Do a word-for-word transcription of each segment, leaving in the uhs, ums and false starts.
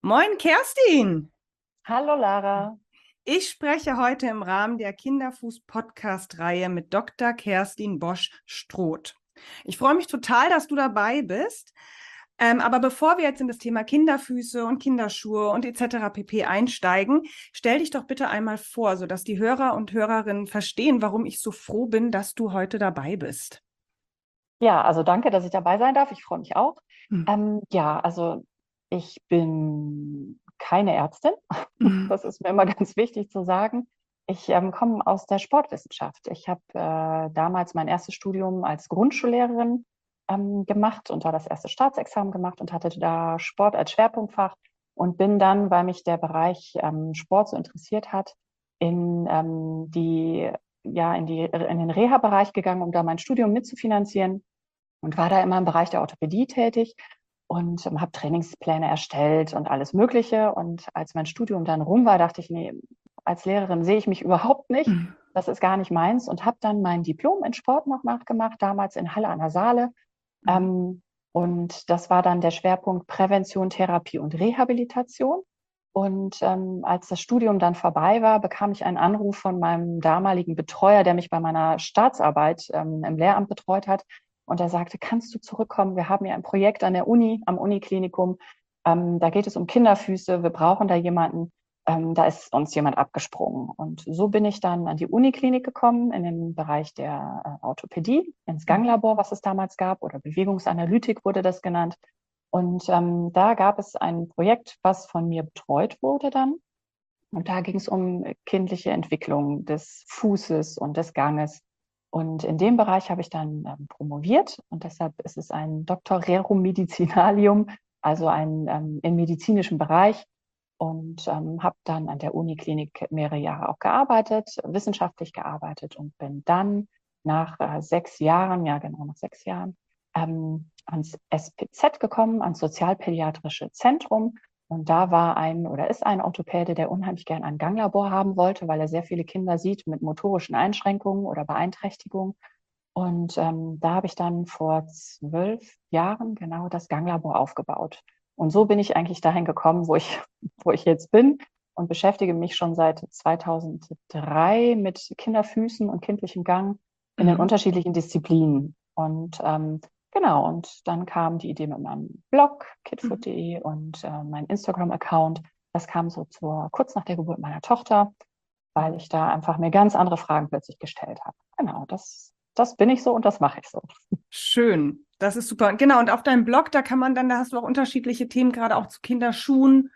Moin Kerstin! Hallo Lara. Ich spreche heute im Rahmen der Kinderfuß-Podcast-Reihe mit Doktor Kerstin Bosch-Stroth. Ich freue mich total, dass du dabei bist. Ähm, aber bevor wir jetzt in das Thema Kinderfüße und Kinderschuhe und et cetera pp. Einsteigen, stell dich doch bitte einmal vor, sodass die Hörer und Hörerinnen verstehen, warum ich so froh bin, dass du heute dabei bist. Ja, also danke, dass ich dabei sein darf. Ich freue mich auch. Hm. Ähm, ja, also ich bin keine Ärztin. Hm. Das ist mir immer ganz wichtig zu sagen. Ich ähm, komme aus der Sportwissenschaft. Ich habe äh, damals mein erstes Studium als Grundschullehrerin ähm, gemacht und da das erste Staatsexamen gemacht und hatte da Sport als Schwerpunktfach und bin dann, weil mich der Bereich ähm, Sport so interessiert hat, in ähm, die ja in die in den Reha-Bereich gegangen, um da mein Studium mitzufinanzieren und war da immer im Bereich der Orthopädie tätig und ähm, habe Trainingspläne erstellt und alles Mögliche. Und als mein Studium dann rum war, dachte ich, nee, als Lehrerin sehe ich mich überhaupt nicht. Hm. Das ist gar nicht meins und habe dann mein Diplom in Sport noch nachgemacht, damals in Halle an der Saale. Hm. Ähm, und das war dann der Schwerpunkt Prävention, Therapie und Rehabilitation. Und ähm, als das Studium dann vorbei war, bekam ich einen Anruf von meinem damaligen Betreuer, der mich bei meiner Staatsarbeit ähm, im Lehramt betreut hat. Und er sagte, kannst du zurückkommen? Wir haben hier ein Projekt an der Uni, am Uniklinikum. Ähm, da geht es um Kinderfüße. Wir brauchen da jemanden. Ähm, da ist uns jemand abgesprungen. Und so bin ich dann an die Uniklinik gekommen, in den Bereich der äh, Orthopädie, ins Ganglabor, was es damals gab, oder Bewegungsanalytik wurde das genannt. Und ähm, da gab es ein Projekt, was von mir betreut wurde dann. Und da ging es um kindliche Entwicklung des Fußes und des Ganges. Und in dem Bereich habe ich dann ähm, promoviert und deshalb ist es ein Doctor Rerum Medicinalium, also ein ähm, im medizinischen Bereich. Und ähm, habe dann an der Uniklinik mehrere Jahre auch gearbeitet, wissenschaftlich gearbeitet und bin dann nach äh, sechs Jahren, ja genau nach sechs Jahren, ähm, ans S P Z gekommen, ans Sozialpädiatrische Zentrum. Und da war ein oder ist ein Orthopäde, der unheimlich gern ein Ganglabor haben wollte, weil er sehr viele Kinder sieht mit motorischen Einschränkungen oder Beeinträchtigungen. Und ähm, da habe ich dann vor zwölf Jahren genau das Ganglabor aufgebaut. Und so bin ich eigentlich dahin gekommen, wo ich, wo ich jetzt bin und beschäftige mich schon seit zweitausenddrei mit Kinderfüßen und kindlichem Gang in den Hm. unterschiedlichen Disziplinen. Und ähm, genau, und dann kam die Idee mit meinem Blog, Hm. kidfoot punkt de und äh, mein Instagram-Account. Das kam so zur, kurz nach der Geburt meiner Tochter, weil ich da einfach mir ganz andere Fragen plötzlich gestellt habe. Genau, das, das bin ich so und das mache ich so. Schön, das ist super. Genau, und auf deinem Blog, da kann man dann, da hast du auch unterschiedliche Themen, gerade auch zu Kinderschuhen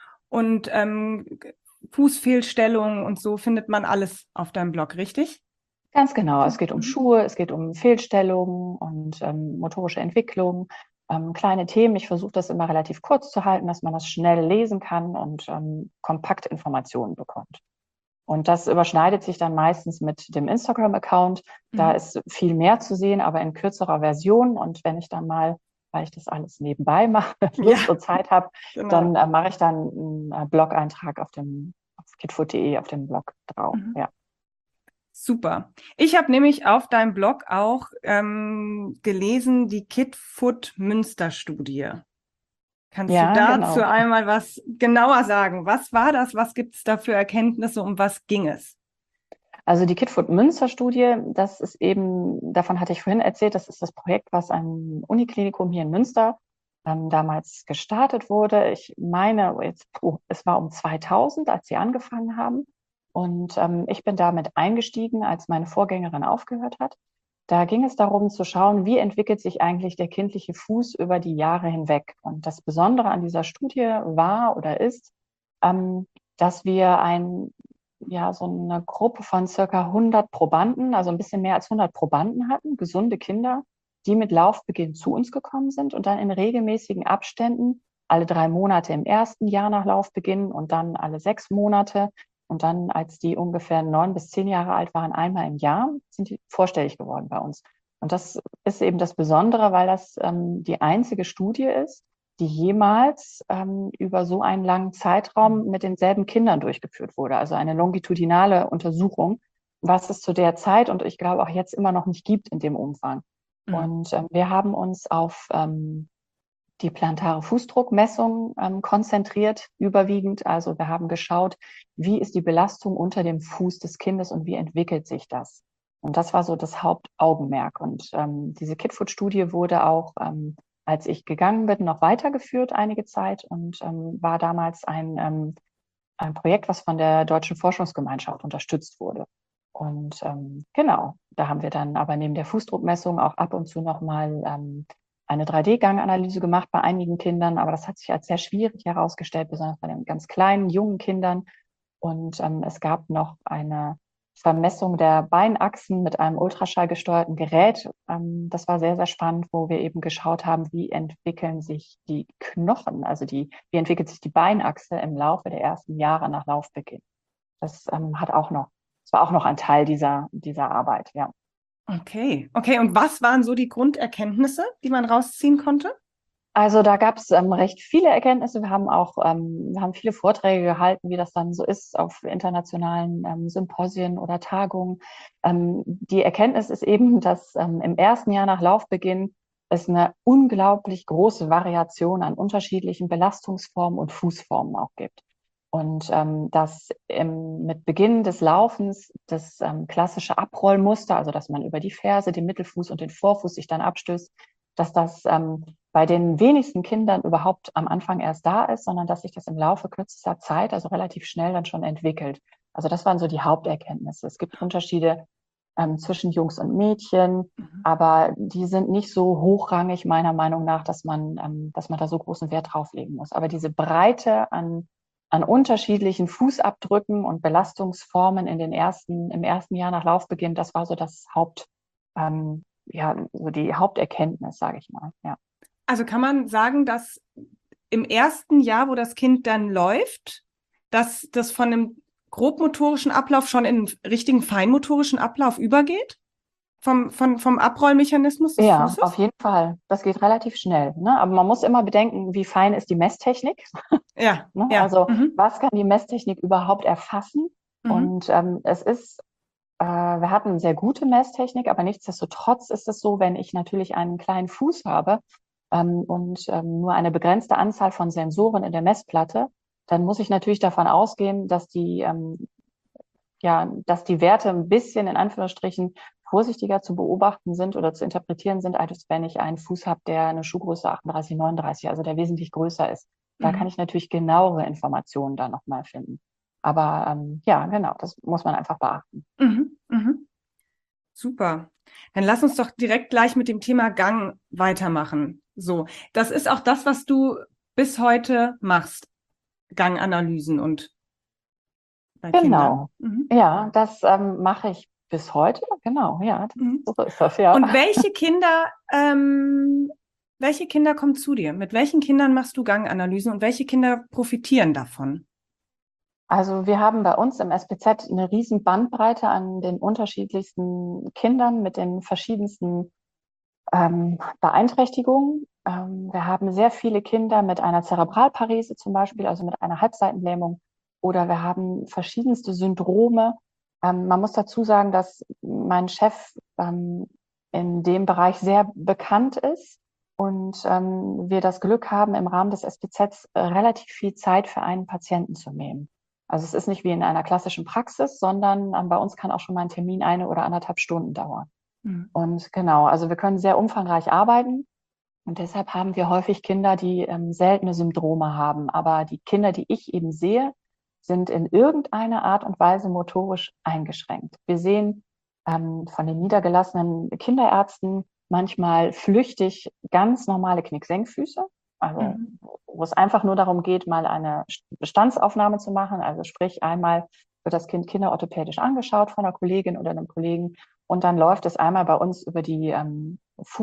und ähm, Fußfehlstellungen und so findet man alles auf deinem Blog, richtig? Ganz genau. Es geht um Mhm. Schuhe, es geht um Fehlstellungen und ähm, motorische Entwicklung, ähm, kleine Themen. Ich versuche das immer relativ kurz zu halten, dass man das schnell lesen kann und ähm, kompakt Informationen bekommt. Und das überschneidet sich dann meistens mit dem Instagram-Account. Da Mhm. ist viel mehr zu sehen, aber in kürzerer Version. Und wenn ich dann mal, weil ich das alles nebenbei mache, Ja, Lust und Zeit habe, genau. dann äh, mache ich dann einen äh, Blog-Eintrag auf dem auf kidfoot punkt de auf dem Blog drauf. Mhm. Ja. Super. Ich habe nämlich auf deinem Blog auch ähm, gelesen, die Kidfoot Münster-Studie. Kannst du Ja, dazu genau. einmal was genauer sagen? Was war das? Was gibt es da für Erkenntnisse? Um was ging es? Also die Kidfoot-Münster-Studie, das ist eben, davon hatte ich vorhin erzählt, das ist das Projekt, was am Uniklinikum hier in Münster ähm, damals gestartet wurde. Ich meine, jetzt, puh, es war um zweitausend, als sie angefangen haben. Und ähm, ich bin damit eingestiegen, als meine Vorgängerin aufgehört hat. Da ging es darum zu schauen, wie entwickelt sich eigentlich der kindliche Fuß über die Jahre hinweg. Und das Besondere an dieser Studie war oder ist, ähm, dass wir ein ja, so eine Gruppe von circa hundert Probanden, also ein bisschen mehr als hundert Probanden hatten, gesunde Kinder, die mit Laufbeginn zu uns gekommen sind und dann in regelmäßigen Abständen, alle drei Monate im ersten Jahr nach Laufbeginn und dann alle sechs Monate und dann, als die ungefähr neun bis zehn Jahre alt waren, einmal im Jahr, sind die vorstellig geworden bei uns. Und das ist eben das Besondere, weil das ähm, die einzige Studie ist, die jemals ähm, über so einen langen Zeitraum mit denselben Kindern durchgeführt wurde. Also eine longitudinale Untersuchung, was es zu der Zeit und ich glaube auch jetzt immer noch nicht gibt in dem Umfang. Mhm. Und ähm, wir haben uns auf ähm, die plantare Fußdruckmessung ähm, konzentriert, überwiegend. Also wir haben geschaut, wie ist die Belastung unter dem Fuß des Kindes und wie entwickelt sich das? Und das war so das Hauptaugenmerk. Und ähm, diese Kidfoot-Studie wurde auch, ähm, als ich gegangen bin, noch weitergeführt einige Zeit und ähm, war damals ein, ähm, ein Projekt, was von der Deutschen Forschungsgemeinschaft unterstützt wurde. Und ähm, genau, da haben wir dann aber neben der Fußdruckmessung auch ab und zu nochmal ähm, eine drei D-Ganganalyse gemacht bei einigen Kindern, aber das hat sich als sehr schwierig herausgestellt, besonders bei den ganz kleinen, jungen Kindern. Und ähm, es gab noch eine Vermessung der Beinachsen mit einem ultraschallgesteuerten Gerät. Ähm, das war sehr, sehr spannend, wo wir eben geschaut haben, wie entwickeln sich die Knochen, also die, wie entwickelt sich die Beinachse im Laufe der ersten Jahre nach Laufbeginn. Das ähm, hat auch noch, das war auch noch ein Teil dieser, dieser Arbeit, ja. Okay, okay. Und was waren so die Grunderkenntnisse, die man rausziehen konnte? Also da gab es ähm, recht viele Erkenntnisse. Wir haben auch ähm, wir haben viele Vorträge gehalten, wie das dann so ist auf internationalen ähm, Symposien oder Tagungen. Ähm, die Erkenntnis ist eben, dass ähm, im ersten Jahr nach Laufbeginn es eine unglaublich große Variation an unterschiedlichen Belastungsformen und Fußformen auch gibt. Und ähm, dass im, mit Beginn des Laufens das ähm, klassische Abrollmuster, also dass man über die Ferse, den Mittelfuß und den Vorfuß sich dann abstößt, dass das ähm, bei den wenigsten Kindern überhaupt am Anfang erst da ist, sondern dass sich das im Laufe kürzester Zeit, also relativ schnell dann schon entwickelt. Also das waren so die Haupterkenntnisse. Es gibt Unterschiede ähm, zwischen Jungs und Mädchen, Mhm. aber die sind nicht so hochrangig meiner Meinung nach, dass man, ähm, dass man da so großen Wert drauf legen muss. Aber diese Breite an, an unterschiedlichen Fußabdrücken und Belastungsformen in den ersten, im ersten Jahr nach Laufbeginn, das war so das Haupt, ähm, ja, so die Haupterkenntnis, sage ich mal, ja. Also kann man sagen, dass im ersten Jahr, wo das Kind dann läuft, dass das von einem grobmotorischen Ablauf schon in einen richtigen feinmotorischen Ablauf übergeht? Vom, vom, vom Abrollmechanismus des Ja, Fußes? auf jeden Fall. Das geht relativ schnell, ne? Aber man muss immer bedenken, wie fein ist die Messtechnik, Ja, ne? ja. Also Mhm. was kann die Messtechnik überhaupt erfassen? Mhm. Und ähm, es ist, äh, wir hatten sehr gute Messtechnik, aber nichtsdestotrotz ist es so, wenn ich natürlich einen kleinen Fuß habe ähm, und ähm, nur eine begrenzte Anzahl von Sensoren in der Messplatte, dann muss ich natürlich davon ausgehen, dass die ähm, ja, dass die Werte ein bisschen in Anführungsstrichen vorsichtiger zu beobachten sind oder zu interpretieren sind, als wenn ich einen Fuß habe, der eine Schuhgröße achtunddreißig, neununddreißig, also der wesentlich größer ist. Da kann Mhm. ich natürlich genauere Informationen dann nochmal finden. Aber ähm, ja, genau, das muss man einfach beachten. Mhm. Mhm. Super. Dann lass uns doch direkt gleich mit dem Thema Gang weitermachen. So, das ist auch das, was du bis heute machst, Ganganalysen und bei Kindern. Genau. Mhm. Ja, das ähm, mache ich bis heute. Genau, ja, Mhm. so ist das, ja. Und welche Kinder, ähm, welche Kinder kommen zu dir? Mit welchen Kindern machst du Ganganalysen und welche Kinder profitieren davon? Also wir haben bei uns im S P Z eine riesen Bandbreite an den unterschiedlichsten Kindern mit den verschiedensten ähm, Beeinträchtigungen. Ähm, wir haben sehr viele Kinder mit einer Zerebralparese zum Beispiel, also mit einer Halbseitenlähmung. Oder wir haben verschiedenste Syndrome. Ähm, man muss dazu sagen, dass mein Chef ähm, in dem Bereich sehr bekannt ist und ähm, wir das Glück haben, im Rahmen des S P Zs äh, relativ viel Zeit für einen Patienten zu nehmen. Also es ist nicht wie in einer klassischen Praxis, sondern ähm, bei uns kann auch schon mal ein Termin eine oder anderthalb Stunden dauern. Mhm. Und genau, also wir können sehr umfangreich arbeiten und deshalb haben wir häufig Kinder, die ähm, seltene Syndrome haben. Aber die Kinder, die ich eben sehe, sind in irgendeiner Art und Weise motorisch eingeschränkt. Wir sehen ähm, von den niedergelassenen Kinderärzten manchmal flüchtig ganz normale Knicksenkfüße, also Mhm. wo es einfach nur darum geht, mal eine Bestandsaufnahme zu machen. Also sprich, einmal wird das Kind kinderorthopädisch angeschaut von einer Kollegin oder einem Kollegen und dann läuft es einmal bei uns über die ähm,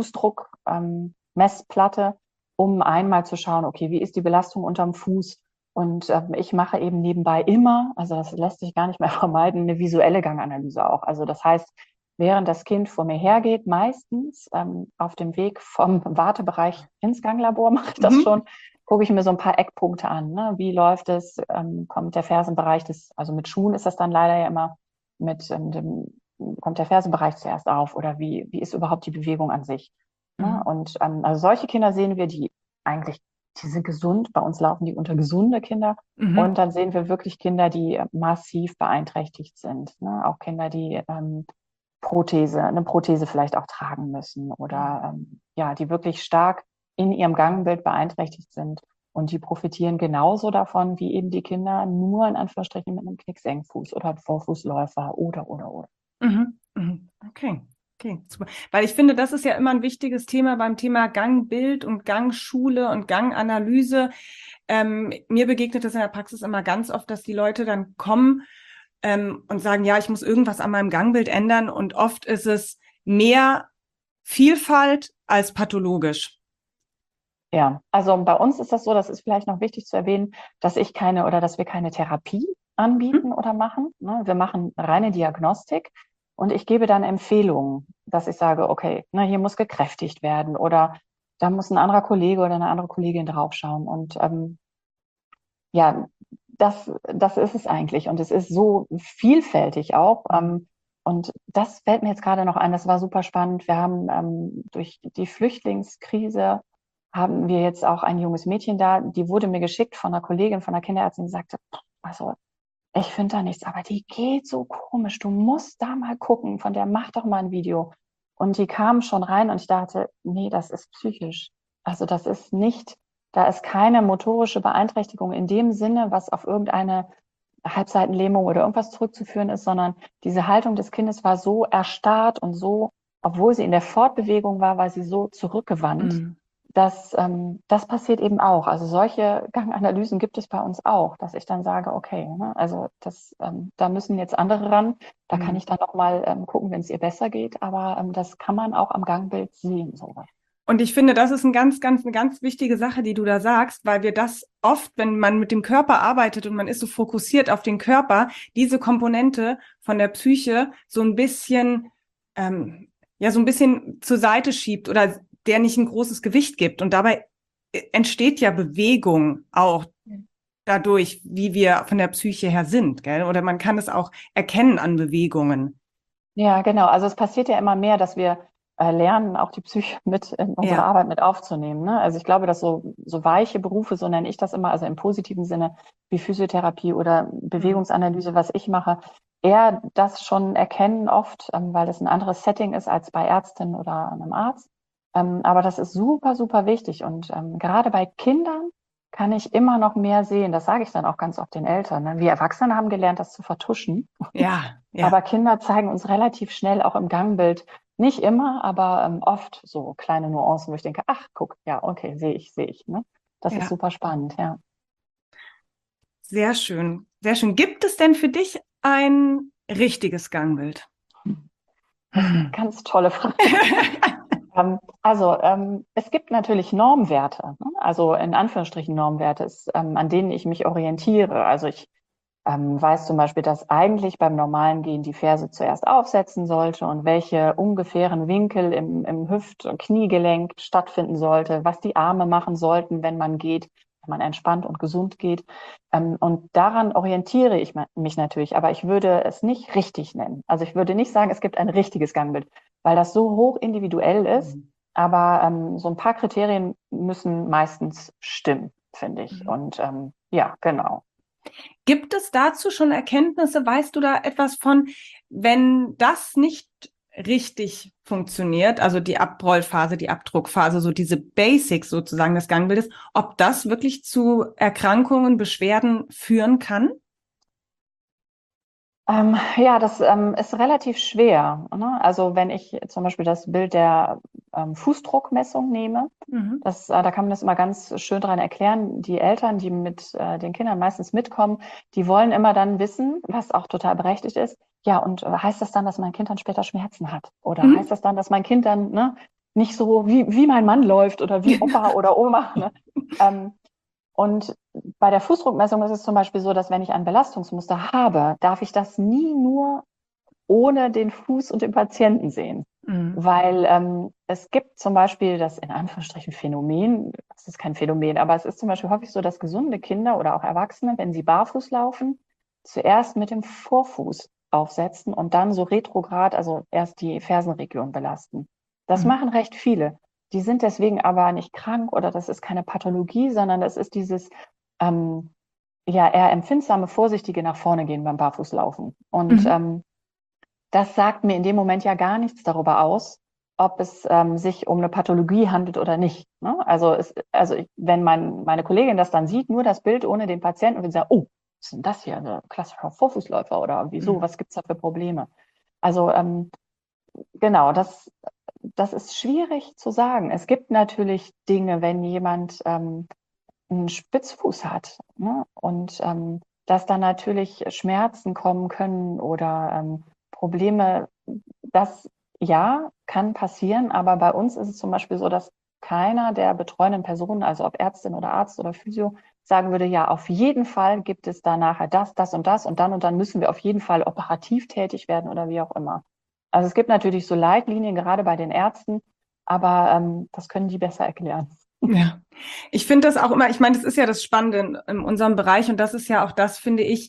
Fußdruckmessplatte, ähm, um einmal zu schauen, okay, wie ist die Belastung unterm Fuß? Und ähm, ich mache eben nebenbei immer, also das lässt sich gar nicht mehr vermeiden, eine visuelle Ganganalyse auch. Also das heißt, während das Kind vor mir hergeht, meistens ähm, auf dem Weg vom Wartebereich ins Ganglabor mache ich das Mhm. schon, gucke ich mir so ein paar Eckpunkte an. Ne? Wie läuft es? Ähm, kommt der Fersenbereich des, also mit Schuhen ist das dann leider ja immer mit ähm, dem, kommt der Fersenbereich zuerst auf oder wie, wie ist überhaupt die Bewegung an sich? Ne? Mhm. Und ähm, also solche Kinder sehen wir, die eigentlich, die sind gesund, bei uns laufen die unter gesunde Kinder. Mhm. Und dann sehen wir wirklich Kinder, die massiv beeinträchtigt sind. Ne? Auch Kinder, die ähm, Prothese, eine Prothese vielleicht auch tragen müssen oder ähm, ja, die wirklich stark in ihrem Gangbild beeinträchtigt sind. Und die profitieren genauso davon, wie eben die Kinder nur in Anführungsstrichen mit einem Knicksengfuß oder einem Vorfußläufer oder, oder, oder. Mhm. Mhm. Okay. Okay, super. Weil ich finde, das ist ja immer ein wichtiges Thema beim Thema Gangbild und Gangschule und Ganganalyse. Ähm, mir begegnet das in der Praxis immer ganz oft, dass die Leute dann kommen ähm, und sagen, ja, ich muss irgendwas an meinem Gangbild ändern. Und oft ist es mehr Vielfalt als pathologisch. Ja, also bei uns ist das so, das ist vielleicht noch wichtig zu erwähnen, dass ich keine oder dass wir keine Therapie Mhm. anbieten oder machen. Ne? Wir machen reine Diagnostik und ich gebe dann Empfehlungen, dass ich sage, okay, na, hier muss gekräftigt werden oder da muss ein anderer Kollege oder eine andere Kollegin draufschauen. Und ähm, ja, das, das ist es eigentlich. Und es ist so vielfältig auch. Ähm, und das fällt mir jetzt gerade noch ein, das war super spannend. Wir haben ähm, durch die Flüchtlingskrise haben wir jetzt auch ein junges Mädchen da, die wurde mir geschickt von einer Kollegin, von einer Kinderärztin, die sagte, also ich finde da nichts, aber die geht so komisch, du musst da mal gucken, von der mach doch mal ein Video. Und die kam schon rein und ich dachte, nee, das ist psychisch. Also das ist nicht, da ist keine motorische Beeinträchtigung in dem Sinne, was auf irgendeine Halbseitenlähmung oder irgendwas zurückzuführen ist, sondern diese Haltung des Kindes war so erstarrt und so, obwohl sie in der Fortbewegung war, war sie so zurückgewandt. Mhm. Das, ähm, das passiert eben auch. Also solche Ganganalysen gibt es bei uns auch, dass ich dann sage, okay, ne, also das, ähm, da müssen jetzt andere ran. Da kann Mhm. ich dann auch mal ähm, gucken, wenn es ihr besser geht. Aber ähm, das kann man auch am Gangbild sehen. Sowas. Und ich finde, das ist ein ganz, ganz, eine ganz wichtige Sache, die du da sagst, weil wir das oft, wenn man mit dem Körper arbeitet und man ist so fokussiert auf den Körper, diese Komponente von der Psyche so ein bisschen, ähm, ja, so ein bisschen zur Seite schiebt oder der nicht ein großes Gewicht gibt. Und dabei äh, entsteht ja Bewegung auch dadurch, wie wir von der Psyche her sind, gell? Oder man kann es auch erkennen an Bewegungen. Ja, genau. Also es passiert ja immer mehr, dass wir äh, lernen, auch die Psyche mit in unsere Ja. Arbeit mit aufzunehmen. Ne? Also ich glaube, dass so, so weiche Berufe, so nenne ich das immer, also im positiven Sinne, wie Physiotherapie oder Mhm. Bewegungsanalyse, was ich mache, eher das schon erkennen oft, ähm, weil das ein anderes Setting ist als bei Ärztin oder einem Arzt. Ähm, aber das ist super, super wichtig. Und ähm, gerade bei Kindern kann ich immer noch mehr sehen. Das sage ich dann auch ganz oft den Eltern. Ne? Wir Erwachsene haben gelernt, das zu vertuschen. Ja, ja. Aber Kinder zeigen uns relativ schnell auch im Gangbild, nicht immer, aber ähm, oft so kleine Nuancen, wo ich denke, ach, guck, ja, okay, sehe ich, sehe ich. Ne? Das ist Ja. super spannend, ja. Sehr schön, sehr schön. Gibt es denn für dich ein richtiges Gangbild? Das ist eine Hm. ganz tolle Frage. Ähm, also ähm, es gibt natürlich Normwerte, ne? Also in Anführungsstrichen Normwerte, ist, ähm, an denen ich mich orientiere. Also ich ähm, weiß zum Beispiel, dass eigentlich beim normalen Gehen die Ferse zuerst aufsetzen sollte und welche ungefähren Winkel im, im Hüft- und Kniegelenk stattfinden sollte, was die Arme machen sollten, wenn man geht, wenn man entspannt und gesund geht. Ähm, und daran orientiere ich mich natürlich, aber ich würde es nicht richtig nennen. Also ich würde nicht sagen, es gibt ein richtiges Gangbild, weil das so hoch individuell ist. Aber ähm, so ein paar Kriterien müssen meistens stimmen, finde ich. Mhm. Und ähm, ja, genau. Gibt es dazu schon Erkenntnisse? Weißt du da etwas von, wenn das nicht richtig funktioniert, also die Abrollphase, die Abdruckphase, so diese Basics sozusagen des Gangbildes, ob das wirklich zu Erkrankungen, Beschwerden führen kann? Ähm, ja, das ähm, ist relativ schwer. Ne? Also wenn ich zum Beispiel das Bild der ähm, Fußdruckmessung nehme, Mhm. das, äh, da kann man das immer ganz schön dran erklären. Die Eltern, die mit äh, den Kindern meistens mitkommen, die wollen immer dann wissen, was auch total berechtigt ist. Ja, und äh, heißt das dann, dass mein Kind dann später Schmerzen hat? Oder heißt Mhm. das dann, dass mein Kind dann ne, nicht so wie, wie mein Mann läuft oder wie Opa oder Oma? Ne? Ähm, und bei der Fußdruckmessung ist es zum Beispiel so, dass wenn ich ein Belastungsmuster habe, darf ich das nie nur ohne den Fuß und den Patienten sehen. Mhm. Weil ähm, es gibt zum Beispiel das in Anführungsstrichen Phänomen, es ist kein Phänomen, aber es ist zum Beispiel häufig so, dass gesunde Kinder oder auch Erwachsene, wenn sie barfuß laufen, zuerst mit dem Vorfuß aufsetzen und dann so retrograd, also erst die Fersenregion belasten. Das Mhm. machen recht viele. die sind deswegen aber nicht krank oder das ist keine Pathologie, sondern das ist dieses ähm, ja eher empfindsame, vorsichtige nach vorne gehen beim Barfußlaufen. Und Mhm. ähm, das sagt mir in dem Moment ja gar nichts darüber aus, ob es ähm, sich um eine Pathologie handelt oder nicht. Ne? Also, es, also ich, wenn mein, meine Kollegin das dann sieht, nur das Bild ohne den Patienten und wir sagen, oh, was ist denn das hier, ein klassischer Vorfußläufer oder wieso, Mhm. was gibt's da für Probleme? Also ähm, genau, das, das ist schwierig zu sagen. Es gibt natürlich Dinge, wenn jemand ähm, einen Spitzfuß hat, ne? Und ähm, dass dann natürlich Schmerzen kommen können oder ähm, Probleme, das ja, kann passieren, aber bei uns ist es zum Beispiel so, dass keiner der betreuenden Personen, also ob Ärztin oder Arzt oder Physio, sagen würde, ja, auf jeden Fall gibt es da nachher das, das und das und dann und dann müssen wir auf jeden Fall operativ tätig werden oder wie auch immer. Also es gibt natürlich so Leitlinien, gerade bei den Ärzten, aber ähm, das können die besser erklären. Ja, ich finde das auch immer, ich meine, das ist ja das Spannende in, in unserem Bereich und das ist ja auch das, finde ich,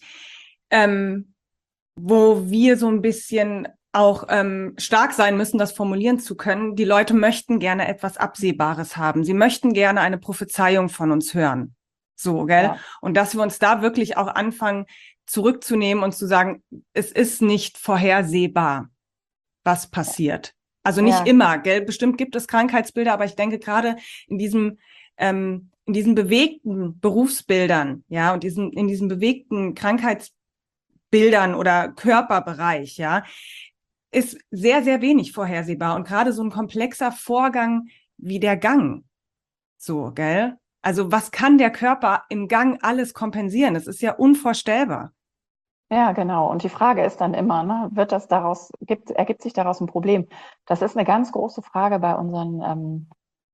ähm, wo wir so ein bisschen auch ähm, stark sein müssen, das formulieren zu können. Die Leute möchten gerne etwas Absehbares haben. Sie möchten gerne eine Prophezeiung von uns hören. So, gell? Ja, Und dass wir uns da wirklich auch anfangen, zurückzunehmen und zu sagen, es ist nicht vorhersehbar, was passiert. Also nicht ja, immer, gell? Bestimmt gibt es Krankheitsbilder, aber ich denke gerade in diesem, ähm, in diesen bewegten Berufsbildern, ja, und diesen, in diesen bewegten Krankheitsbildern oder Körperbereich, ja, ist sehr, sehr wenig vorhersehbar. Und gerade so ein komplexer Vorgang wie der Gang, so, gell? Also was kann der Körper im Gang alles kompensieren? Das ist ja unvorstellbar. ja, genau. Und die Frage ist dann immer, ne, wird das daraus, gibt, ergibt sich daraus ein Problem? Das ist eine ganz große Frage bei unseren ähm,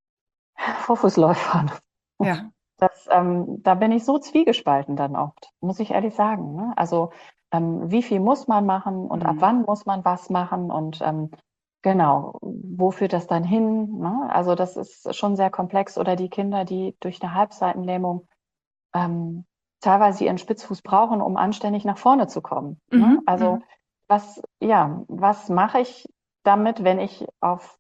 Vorfußläufern. Ja. Das, ähm, da bin ich so zwiegespalten dann oft, muss ich ehrlich sagen. Ne? Also ähm, wie viel muss man machen und ab Mhm. wann muss man was machen und ähm, genau, wo führt das dann hin? Ne? Also das ist schon sehr komplex. Oder die Kinder, die durch eine Halbseitenlähmung ähm, teilweise ihren Spitzfuß brauchen, um anständig nach vorne zu kommen. Ne? Mhm. Also Mhm. was, ja, was mache ich damit, wenn ich auf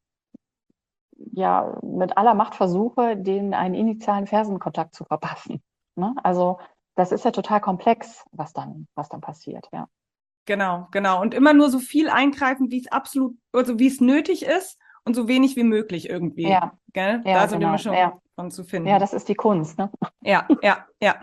ja mit aller Macht versuche, denen einen initialen Fersenkontakt zu verpassen. Ne? Also das ist ja total komplex, was dann, was dann passiert, ja. Genau, genau. Und immer nur so viel eingreifen, wie es absolut, also wie es nötig ist und so wenig wie möglich irgendwie. Ja, Gell? ja, Da so die genau. Mischung Ja, von zu ja, finden. das ist die Kunst, ne? Ja, ja, ja.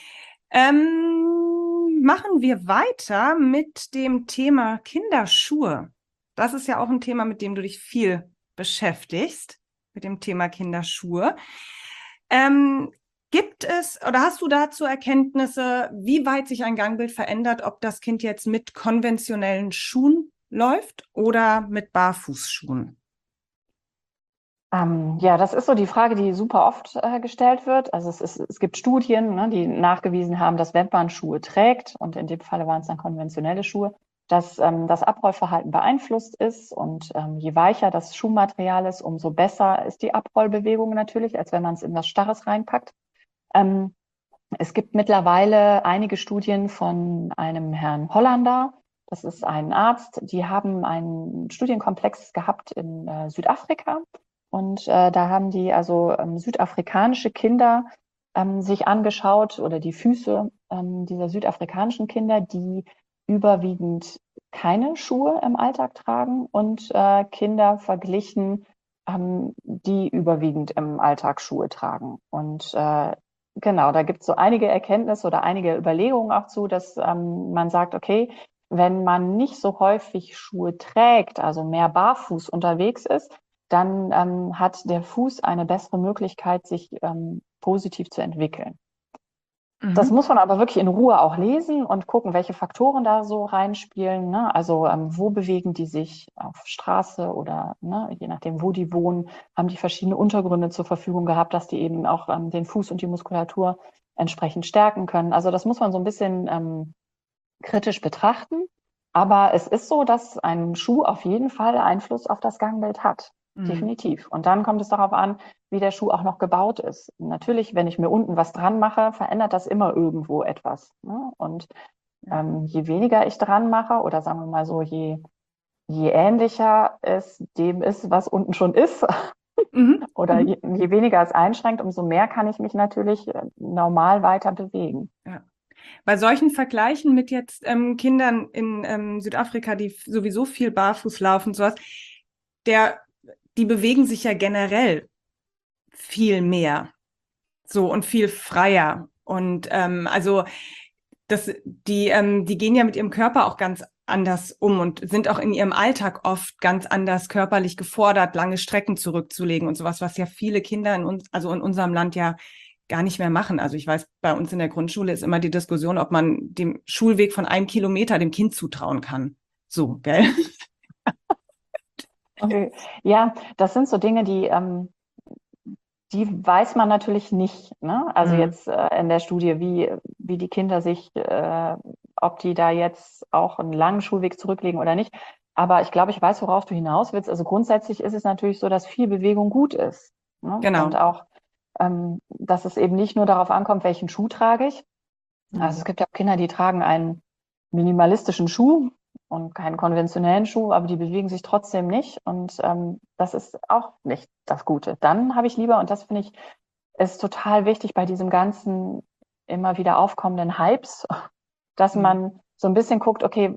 Ähm, machen wir weiter mit dem Thema Kinderschuhe. Das ist ja auch ein Thema, mit dem du dich viel beschäftigst, mit dem Thema Kinderschuhe. Ähm, Gibt es oder hast du dazu Erkenntnisse, wie weit sich ein Gangbild verändert, ob das Kind jetzt mit konventionellen Schuhen läuft oder mit Barfußschuhen? Ähm, ja, das ist so die Frage, die super oft äh, gestellt wird. Also es, ist, es gibt Studien, ne, die nachgewiesen haben, dass wenn man Schuhe trägt, und in dem Falle waren es dann konventionelle Schuhe, dass ähm, das Abrollverhalten beeinflusst ist. Und ähm, je weicher das Schuhmaterial ist, umso besser ist die Abrollbewegung natürlich, als wenn man es in was Starres reinpackt. Ähm, Es gibt mittlerweile einige Studien von einem Herrn Hollander. Das ist ein Arzt. Die haben einen Studienkomplex gehabt in äh, Südafrika. Und äh, da haben die also ähm, südafrikanische Kinder ähm, sich angeschaut oder die Füße ähm, dieser südafrikanischen Kinder, die überwiegend keine Schuhe im Alltag tragen und äh, Kinder verglichen, ähm, die überwiegend im Alltag Schuhe tragen. Und äh, genau, da gibt es so einige Erkenntnisse oder einige Überlegungen auch zu, dass ähm, man sagt, okay, wenn man nicht so häufig Schuhe trägt, also mehr barfuß unterwegs ist, dann ähm, hat der Fuß eine bessere Möglichkeit, sich ähm, positiv zu entwickeln. Das Mhm. muss man aber wirklich in Ruhe auch lesen und gucken, welche Faktoren da so reinspielen. Ne? Also ähm, wo bewegen die sich auf Straße oder ne, je nachdem, wo die wohnen, haben die verschiedene Untergründe zur Verfügung gehabt, dass die eben auch ähm, den Fuß und die Muskulatur entsprechend stärken können. Also das muss man so ein bisschen ähm, kritisch betrachten. Aber es ist so, dass ein Schuh auf jeden Fall Einfluss auf das Gangbild hat. Mhm. Definitiv. Und dann kommt es darauf an, wie der Schuh auch noch gebaut ist. Natürlich, wenn ich mir unten was dran mache, verändert das immer irgendwo etwas. Ne? Und Ja. ähm, je weniger ich dran mache, oder sagen wir mal so, je, je ähnlicher es dem ist, was unten schon ist, Mhm. Oder Mhm. je, je weniger es einschränkt, umso mehr kann ich mich natürlich äh, normal weiter bewegen. Ja. Bei solchen Vergleichen mit jetzt ähm, Kindern in ähm, Südafrika, die f- sowieso viel barfuß laufen, sowas, der, die bewegen sich ja generell viel mehr, so und viel freier. Und ähm, also das, die, ähm, die gehen ja mit ihrem Körper auch ganz anders um und sind auch in ihrem Alltag oft ganz anders körperlich gefordert, lange Strecken zurückzulegen und sowas, was ja viele Kinder in uns, also in unserem Land ja gar nicht mehr machen. Also ich weiß, bei uns in der Grundschule ist immer die Diskussion, ob man dem Schulweg von einem Kilometer dem Kind zutrauen kann. So, gell? Okay. Ja, das sind so Dinge, die, ähm, die weiß man natürlich nicht. Ne? Also Mhm. jetzt äh, in der Studie, wie, wie die Kinder sich, äh, ob die da jetzt auch einen langen Schulweg zurücklegen oder nicht. Aber ich glaube, ich weiß, worauf du hinaus willst. Also grundsätzlich ist es natürlich so, dass viel Bewegung gut ist. Ne? Und Genau. auch, ähm, dass es eben nicht nur darauf ankommt, welchen Schuh trage ich. Also Mhm. es gibt ja auch Kinder, die tragen einen minimalistischen Schuh und keinen konventionellen Schuh, aber die bewegen sich trotzdem nicht. Und ähm, das ist auch nicht das Gute. Dann habe ich lieber, und das finde ich, ist total wichtig bei diesem ganzen immer wieder aufkommenden Hypes, dass Mhm. man so ein bisschen guckt, okay,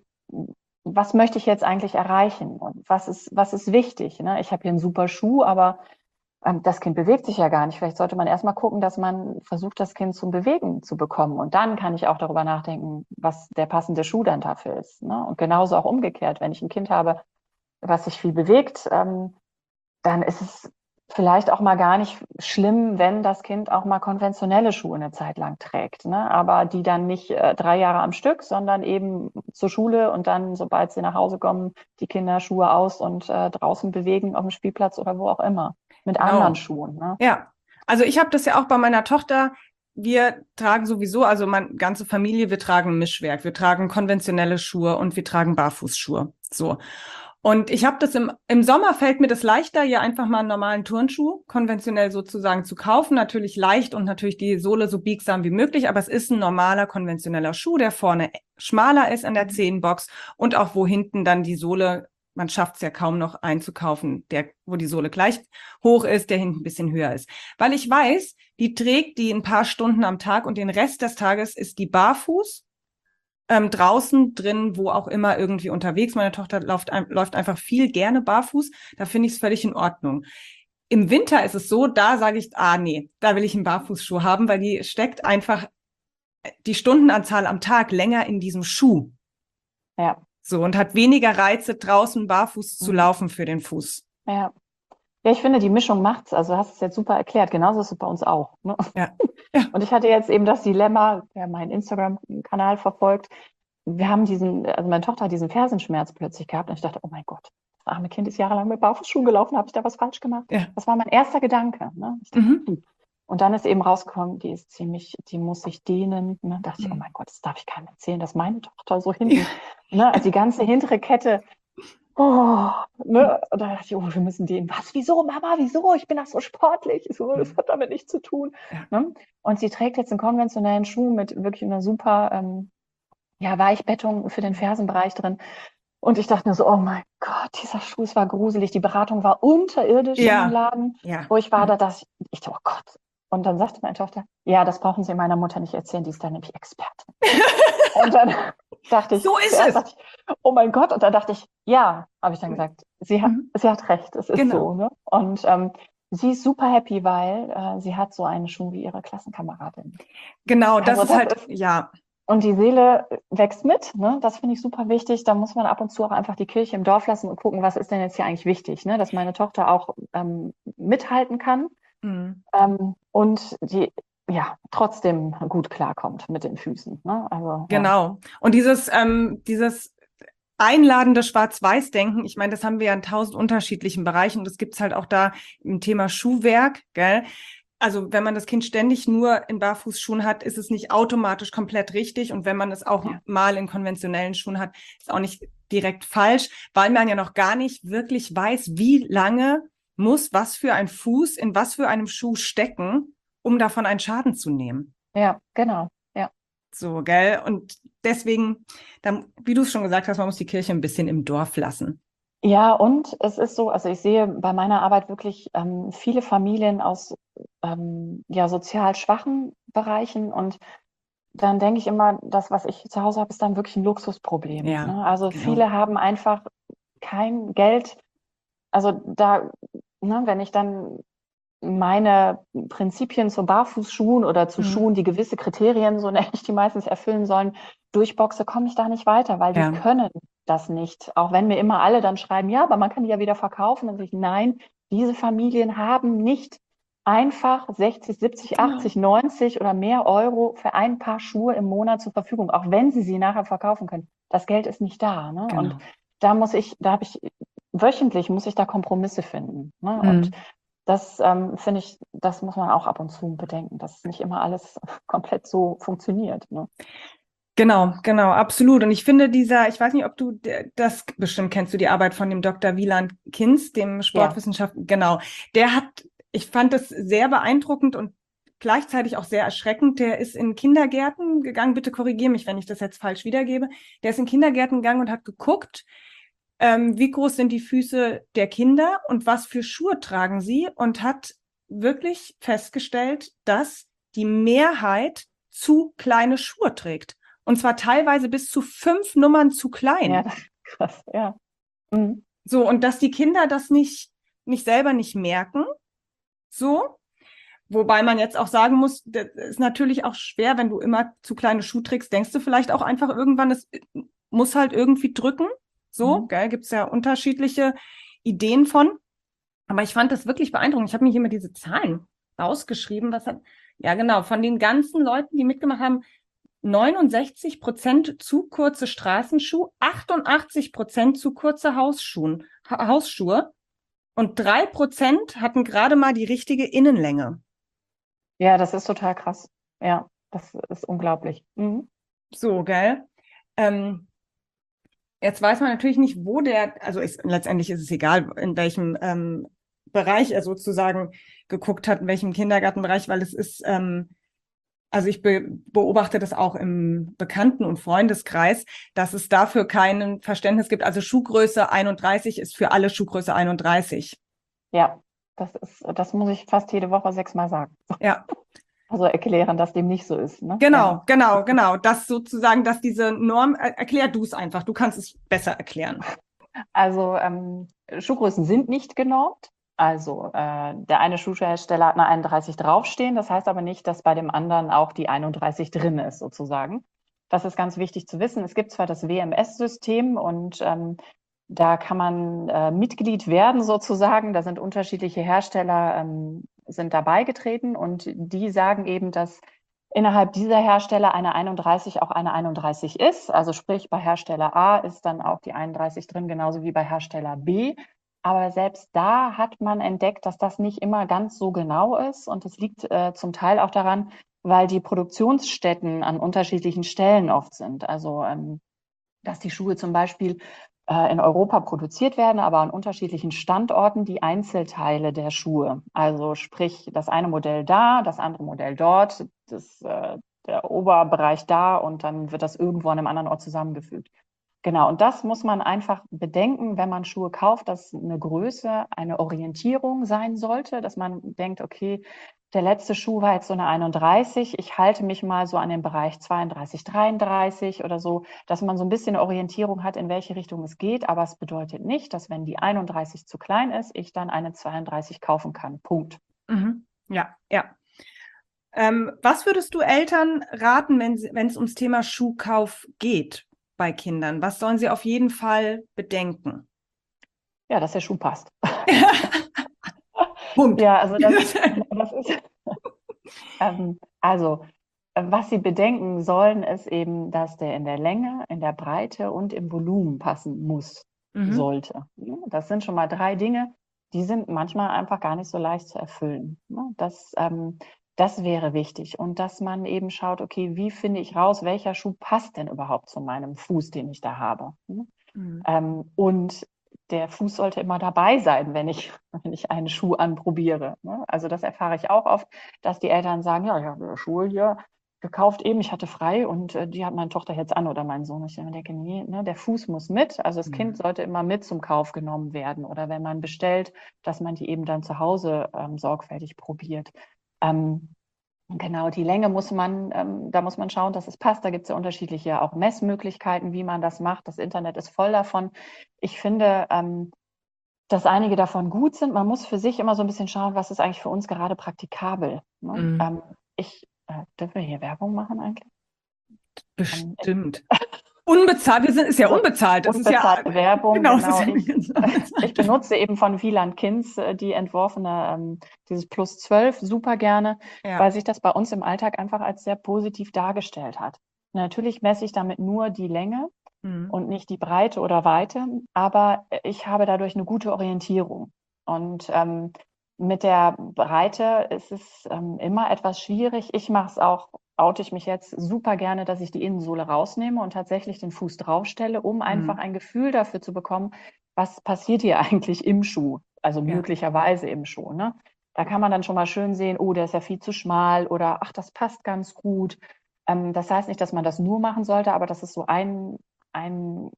was möchte ich jetzt eigentlich erreichen und was ist, was ist wichtig? Ne? Ich habe hier einen super Schuh, aber ähm, das Kind bewegt sich ja gar nicht. Vielleicht sollte man erstmal gucken, dass man versucht, das Kind zum Bewegen zu bekommen. Und dann kann ich auch darüber nachdenken, was der passende Schuh dann dafür ist. Ne? Und genauso auch umgekehrt, wenn ich ein Kind habe, was sich viel bewegt, ähm, dann ist es vielleicht auch mal gar nicht schlimm, wenn das Kind auch mal konventionelle Schuhe eine Zeit lang trägt. Ne? Aber die dann nicht äh, drei Jahre am Stück, sondern eben zur Schule und dann, sobald sie nach Hause kommen, die Kinder Schuhe aus und äh, draußen bewegen auf dem Spielplatz oder wo auch immer. Mit anderen Genau. Schuhen. Ne? Ja, also ich habe das ja auch bei meiner Tochter. Wir tragen sowieso, also meine ganze Familie, wir tragen Mischwerk. Wir tragen konventionelle Schuhe und wir tragen Barfußschuhe. So. Und ich habe das im, im Sommer fällt mir das leichter, hier einfach mal einen normalen Turnschuh konventionell sozusagen zu kaufen. Natürlich leicht und natürlich die Sohle so biegsam wie möglich, aber es ist ein normaler konventioneller Schuh, der vorne schmaler ist an der Mhm. Zehenbox und auch wo hinten dann die Sohle, man schafft es ja kaum noch einzukaufen, der, wo die Sohle gleich hoch ist, der hinten ein bisschen höher ist. Weil ich weiß, die trägt die ein paar Stunden am Tag und den Rest des Tages ist die barfuß, ähm, draußen, drin, wo auch immer irgendwie unterwegs. Meine Tochter läuft, läuft einfach viel gerne barfuß. Da finde ich es völlig in Ordnung. Im Winter ist es so, da sage ich, ah nee, da will ich einen Barfußschuh haben, weil die steckt einfach die Stundenanzahl am Tag länger in diesem Schuh. Ja. So und hat weniger Reize, draußen barfuß zu Mhm. laufen für den Fuß. Ja. Ja, ich finde, die Mischung macht's. Also du hast es jetzt super erklärt. Genauso ist es bei uns auch. Ne? Ja. Ja. Und ich hatte jetzt eben das Dilemma, wer meinen Instagram-Kanal verfolgt, wir haben diesen, also meine Tochter hat diesen Fersenschmerz plötzlich gehabt und ich dachte, oh mein Gott, das arme Kind ist jahrelang mit Barfußschuhen gelaufen, habe ich da was falsch gemacht? Ja. Das war mein erster Gedanke. Ne? Ich dachte, Mhm. hm. Und dann ist eben rausgekommen, die ist ziemlich, die muss sich dehnen. Ne? Da dachte ich, oh Mhm. mein Gott, das darf ich keinem erzählen, dass meine Tochter so Ja. hinten, ne? Also die ganze hintere Kette, oh, ne? Und da dachte ich, oh, wir müssen dehnen. Was, wieso, Mama, wieso? Ich bin doch so sportlich. Ich so, das hat damit nichts zu tun. Ja. Ne? Und sie trägt jetzt einen konventionellen Schuh mit wirklich einer super ähm, ja, Weichbettung für den Fersenbereich drin. Und ich dachte mir so, oh mein Gott, dieser Schuh, es war gruselig. Die Beratung war unterirdisch in dem Ja. Laden, Ja. wo ich war. Da dachte ich, ich dachte, oh Gott. Und dann sagte meine Tochter, ja, das brauchen Sie meiner Mutter nicht erzählen, die ist da nämlich Expertin. Und dann dachte ich, So ist zuerst es. dachte ich, oh mein Gott. Und dann dachte ich, ja, habe ich dann gesagt, sie hat, Mhm. sie hat recht, es ist Genau. so. Ne? Und ähm, sie ist super happy, weil äh, sie hat so einen Schuh wie ihre Klassenkameradin. Genau, das Also ist das halt, ist, ja. und die Seele wächst mit, ne? Das finde ich super wichtig. Da muss man ab und zu auch einfach die Kirche im Dorf lassen und gucken, was ist denn jetzt hier eigentlich wichtig, ne? Dass meine Tochter auch ähm, mithalten kann Mhm. ähm, und die ja trotzdem gut klarkommt mit den Füßen. Ne? Also ja. Genau. Und dieses, ähm, dieses einladende Schwarz-Weiß-Denken, ich meine, das haben wir ja in tausend unterschiedlichen Bereichen und das gibt's halt auch da im Thema Schuhwerk, gell? Also wenn man das Kind ständig nur in Barfußschuhen hat, ist es nicht automatisch komplett richtig. Und wenn man es auch Ja. mal in konventionellen Schuhen hat, ist auch nicht direkt falsch, weil man ja noch gar nicht wirklich weiß, wie lange muss was für ein Fuß in was für einem Schuh stecken, um davon einen Schaden zu nehmen. Ja, genau. Ja. So, gell? Und deswegen, dann, wie du es schon gesagt hast, man muss die Kirche ein bisschen im Dorf lassen. Ja, und es ist so, also ich sehe bei meiner Arbeit wirklich ähm, viele Familien aus ähm, ja, sozial schwachen Bereichen und dann denke ich immer, das, was ich zu Hause habe, ist dann wirklich ein Luxusproblem. Ja, Ne? Also genau. viele haben einfach kein Geld. Also da, ne, wenn ich dann meine Prinzipien zu Barfußschuhen oder zu Mhm. Schuhen, die gewisse Kriterien, so nenne ich die meistens, erfüllen sollen, durchboxe, komme ich da nicht weiter, weil die Ja, können das nicht. Auch wenn mir immer alle dann schreiben, ja, aber man kann die ja wieder verkaufen. Dann sage ich, nein, diese Familien haben nicht einfach sechzig, siebzig, genau. achtzig, neunzig oder mehr Euro für ein Paar Schuhe im Monat zur Verfügung, auch wenn sie sie nachher verkaufen können. Das Geld ist nicht da. Ne? Und Genau. da muss ich, da habe ich, wöchentlich muss ich da Kompromisse finden. Ne? Und Mhm. das ähm, finde ich, das muss man auch ab und zu bedenken, dass nicht immer alles komplett so funktioniert. Ne? Genau, genau, absolut. Und ich finde dieser, ich weiß nicht, ob du der- das, bestimmt kennst du die Arbeit von dem Doktor Wieland Kinz, dem Ja, Sportwissenschaftler, genau. Der hat, ich fand das sehr beeindruckend und gleichzeitig auch sehr erschreckend. Der ist in Kindergärten gegangen, bitte korrigiere mich, wenn ich das jetzt falsch wiedergebe. Der ist in Kindergärten gegangen und hat geguckt, ähm, wie groß sind die Füße der Kinder und was für Schuhe tragen sie und hat wirklich festgestellt, dass die Mehrheit zu kleine Schuhe trägt. Und zwar teilweise bis zu fünf Nummern zu ja, klein. das ist krass, ja. Mhm. So, und dass die Kinder das nicht, nicht selber nicht merken. So. Wobei man jetzt auch sagen muss, das ist natürlich auch schwer, wenn du immer zu kleine Schuhe trägst, denkst du vielleicht auch einfach irgendwann, es muss halt irgendwie drücken. So, Mhm. gell, gibt's ja unterschiedliche Ideen von. Aber ich fand das wirklich beeindruckend. Ich habe mir hier mal diese Zahlen rausgeschrieben. Was hat, ja genau, von den ganzen Leuten, die mitgemacht haben, neunundsechzig Prozent zu kurze Straßenschuhe, achtundachtzig Prozent zu kurze Hausschuhen, ha Hausschuhe und drei Prozent hatten gerade mal die richtige Innenlänge. Ja, das ist total krass. Ja, das ist unglaublich. Mhm. So, gell? Ähm, jetzt weiß man natürlich nicht, wo der, also ist, letztendlich ist es egal, in welchem ähm, Bereich er sozusagen geguckt hat, in welchem Kindergartenbereich, weil es ist, ähm, also ich be beobachte das auch im Bekannten- und Freundeskreis, dass es dafür kein Verständnis gibt. Also Schuhgröße einunddreißig ist für alle Schuhgröße einunddreißig. Ja, das ist, das muss ich fast jede Woche sechsmal sagen. Ja, Also erklären, dass dem nicht so ist. Ne? Ja. genau, genau, genau. Das sozusagen, dass diese Norm, er erklär du es einfach, du kannst es besser erklären. Also ähm, Schuhgrößen sind nicht genormt. Also äh, der eine Schuhhersteller hat eine einunddreißig draufstehen. Das heißt aber nicht, dass bei dem anderen auch die einunddreißig drin ist, sozusagen. Das ist ganz wichtig zu wissen. Es gibt zwar das W M S-System und ähm, da kann man äh, Mitglied werden, sozusagen. Da sind unterschiedliche Hersteller ähm, sind dabei getreten und die sagen eben, dass innerhalb dieser Hersteller eine einunddreißig auch eine einunddreißig ist. Also sprich, bei Hersteller A ist dann auch die einunddreißig drin, genauso wie bei Hersteller B. Aber selbst da hat man entdeckt, dass das nicht immer ganz so genau ist. Und das liegt äh, zum Teil auch daran, weil die Produktionsstätten an unterschiedlichen Stellen oft sind. Also ähm, dass die Schuhe zum Beispiel äh, in Europa produziert werden, aber an unterschiedlichen Standorten die Einzelteile der Schuhe. Also sprich, das eine Modell da, das andere Modell dort, das, äh, der Oberbereich da und dann wird das irgendwo an einem anderen Ort zusammengefügt. Genau, und das muss man einfach bedenken, wenn man Schuhe kauft, dass eine Größe eine Orientierung sein sollte, dass man denkt, okay, der letzte Schuh war jetzt so eine einunddreißig, ich halte mich mal so an den Bereich zweiunddreißig, dreiunddreißig oder so, dass man so ein bisschen Orientierung hat, in welche Richtung es geht, aber es bedeutet nicht, dass wenn die einunddreißig zu klein ist, ich dann eine zweiunddreißig kaufen kann. Punkt. Mhm. Ja, ja. Ähm, was würdest du Eltern raten, wenn sie, wenn es ums Thema Schuhkauf geht bei Kindern? Was sollen sie auf jeden Fall bedenken? Ja, dass der Schuh passt. Punkt. Ja, also das, das ist, ähm, also was Sie bedenken sollen, ist eben, dass der in der Länge, in der Breite und im Volumen passen muss, Mhm. sollte. Das sind schon mal drei Dinge, die sind manchmal einfach gar nicht so leicht zu erfüllen. Das, ähm, das wäre wichtig. Und dass man eben schaut, okay, wie finde ich raus, welcher Schuh passt denn überhaupt zu meinem Fuß, den ich da habe? Mhm. Ähm, und der Fuß sollte immer dabei sein, wenn ich, wenn ich einen Schuh anprobiere. Also das erfahre ich auch oft, dass die Eltern sagen, ja, ich habe Schuhe hier, gekauft eben, ich hatte frei und äh, die hat meine Tochter jetzt an oder mein Sohn. Ich denke, nee, ne, der Fuß muss mit. Also das Mhm. Kind sollte immer mit zum Kauf genommen werden. Oder wenn man bestellt, dass man die eben dann zu Hause ähm, sorgfältig probiert. Ähm, genau, die Länge muss man, ähm, da muss man schauen, dass es passt. Da gibt es ja unterschiedliche auch Messmöglichkeiten, wie man das macht. Das Internet ist voll davon. Ich finde, ähm, dass einige davon gut sind. Man muss für sich immer so ein bisschen schauen, was ist eigentlich für uns gerade praktikabel. Ne? Mhm. Ähm, ich, äh, dürfen wir hier Werbung machen eigentlich? Ähm, ich, Bestimmt. Unbezahlt, wir sind, ist ja also unbezahlt. Das ist ja, unbezahlte Werbung, genau, es ist genau. ja Ich, nicht ganz ich unbezahlt. benutze eben von Wieland Kinz äh, die entworfene, ähm, dieses Plus zwölf super gerne, Ja. weil sich das bei uns im Alltag einfach als sehr positiv dargestellt hat. Natürlich messe ich damit nur die Länge Mhm. und nicht die Breite oder Weite, aber ich habe dadurch eine gute Orientierung. Und ähm, mit der Breite ist es ähm, immer etwas schwierig. Ich mache es auch, oute ich mich jetzt super gerne, dass ich die Innensohle rausnehme und tatsächlich den Fuß draufstelle, um einfach Mhm. ein Gefühl dafür zu bekommen, was passiert hier eigentlich im Schuh, also Ja. möglicherweise im Schuh. Ne? Da kann man dann schon mal schön sehen, oh, der ist ja viel zu schmal oder ach, das passt ganz gut. Ähm, das heißt nicht, dass man das nur machen sollte, aber das ist so ein ein,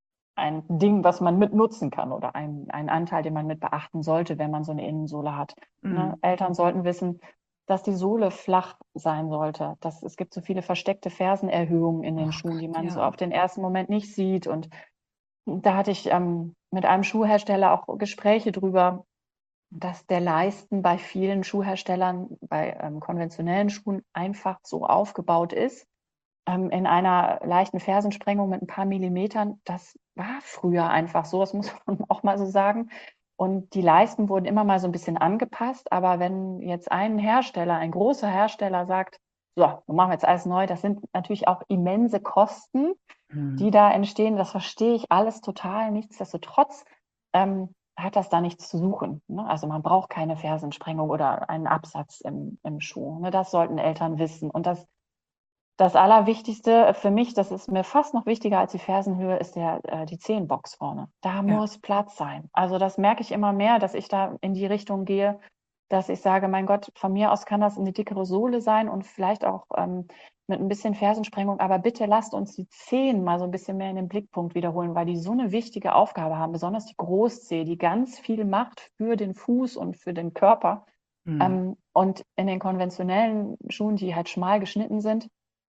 ein Ding, was man mit nutzen kann oder ein, ein Anteil, den man mit beachten sollte, wenn man so eine Innensohle hat. Ne? Mhm. Eltern sollten wissen, dass die Sohle flach sein sollte. Dass, es gibt so viele versteckte Fersenerhöhungen in den Oh Schuhen, die Gott, man so ja. auf den ersten Moment nicht sieht. Und da hatte ich ähm, mit einem Schuhhersteller auch Gespräche drüber, dass der Leisten bei vielen Schuhherstellern, bei ähm, konventionellen Schuhen einfach so aufgebaut ist, ähm, in einer leichten Fersensprengung mit ein paar Millimetern. Das war früher einfach so, das muss man auch mal so sagen. Und die Leisten wurden immer mal so ein bisschen angepasst. Aber wenn jetzt ein Hersteller, ein großer Hersteller sagt, so, dann machen wir jetzt alles neu, das sind natürlich auch immense Kosten, die Mhm. da entstehen. Das verstehe ich alles total. Nichtsdestotrotz ähm, hat das da nichts zu suchen. Ne? Also man braucht keine Fersensprengung oder einen Absatz im, im Schuh. Ne? Das sollten Eltern wissen. Und das das Allerwichtigste für mich, das ist mir fast noch wichtiger als die Fersenhöhe, ist der, äh, die Zehenbox vorne. Da Ja. muss Platz sein. Also das merke ich immer mehr, dass ich da in die Richtung gehe, dass ich sage, mein Gott, von mir aus kann das eine dickere Sohle sein und vielleicht auch ähm, mit ein bisschen Fersensprengung, aber bitte lasst uns die Zehen mal so ein bisschen mehr in den Blickpunkt wiederholen, weil die so eine wichtige Aufgabe haben, besonders die Großzehe, die ganz viel macht für den Fuß und für den Körper. Mhm. Ähm, und in den konventionellen Schuhen, die halt schmal geschnitten sind,